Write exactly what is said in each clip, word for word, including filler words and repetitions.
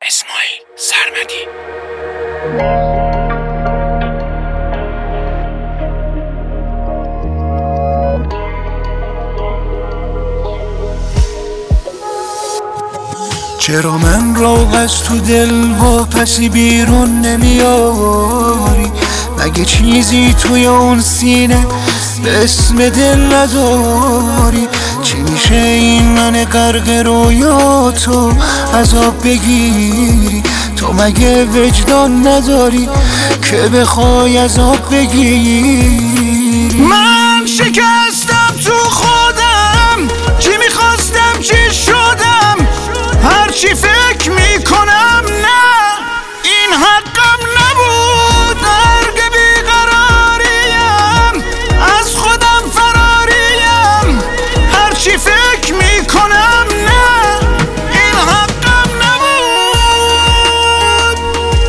اسماعیل سرمدی. چرا من را از تو دل و پسی بیرون نمیاری؟ مگه چیزی توی اون سینه به اسم دل نداری؟ چی میشه این من غرق رویاتو عذاب بگیری؟ تو مگه وجدان نداری که بخوای عذاب بگیری؟ من شکستم تو خودم، چی میخواستم چی شدم، هرچی فکر میکنم نه این حقم نبود. درگ بیقراریم، از خودم فراریم، هرچی فکر میکنم نه این حقم نبود.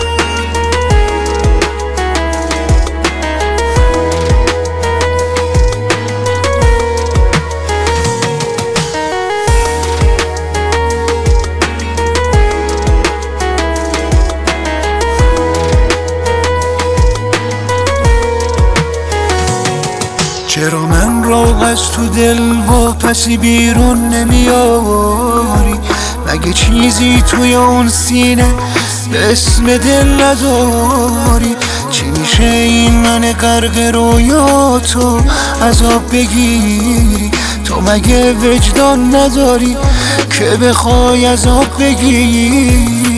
چرا من را از تو دل و پسی بیرون نمیاری؟ مگه چیزی توی اون سینه به اسم دل نداری؟ چی میشه این من غرق رویاتو عذاب بگیری؟ تو مگه وجدان نداری که بخوای عذاب بگیری؟